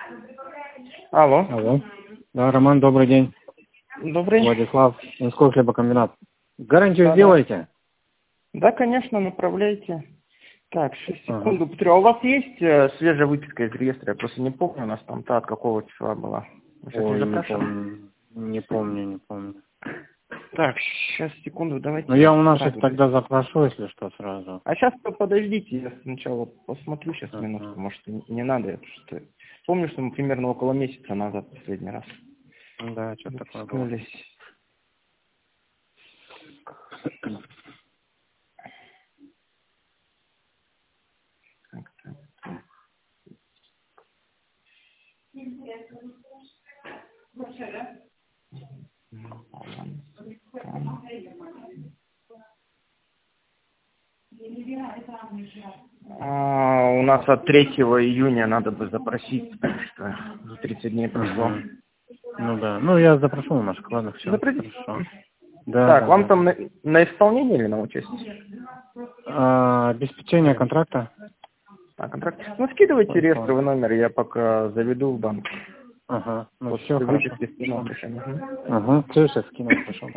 Алло. Алло. Да, Роман, добрый день. Добрый. Владислав, Минской хлебокомбинат. Гарантию Да. сделаете? Да, конечно, направляйте. Так, 6 Ага. секунд. Петров, а у вас есть свежая выписка из реестра? Я просто не помню, у нас там та от какого числа была. Вы сейчас не Ой, не запрашивали? помню. Не помню. Так, сейчас, секунду, давайте. Ну, я у наших сразу. тогда запрошу, если что, сразу. А сейчас подождите, я сначала посмотрю, сейчас Ага. минутку, может и не надо, это что. Помню, что мы примерно около месяца назад последний раз Да, что такое было. выпускнулись. Так, так, так. У нас от 3 июня надо бы запросить, потому что за 30 дней прошло. Ага. Ну да. Ну, я запрошу у наших, ладно, все. Запросить? Хорошо. Да, Так, да, вам да. там на исполнение или на участие? Обеспечение контракта. Контракт. Ну, скидывайте Ой, реестровый номер, я пока заведу в банк. Ага. Ну, После все, хорошо. выписки скину решение. Ага. Все, сейчас скину, хорошо.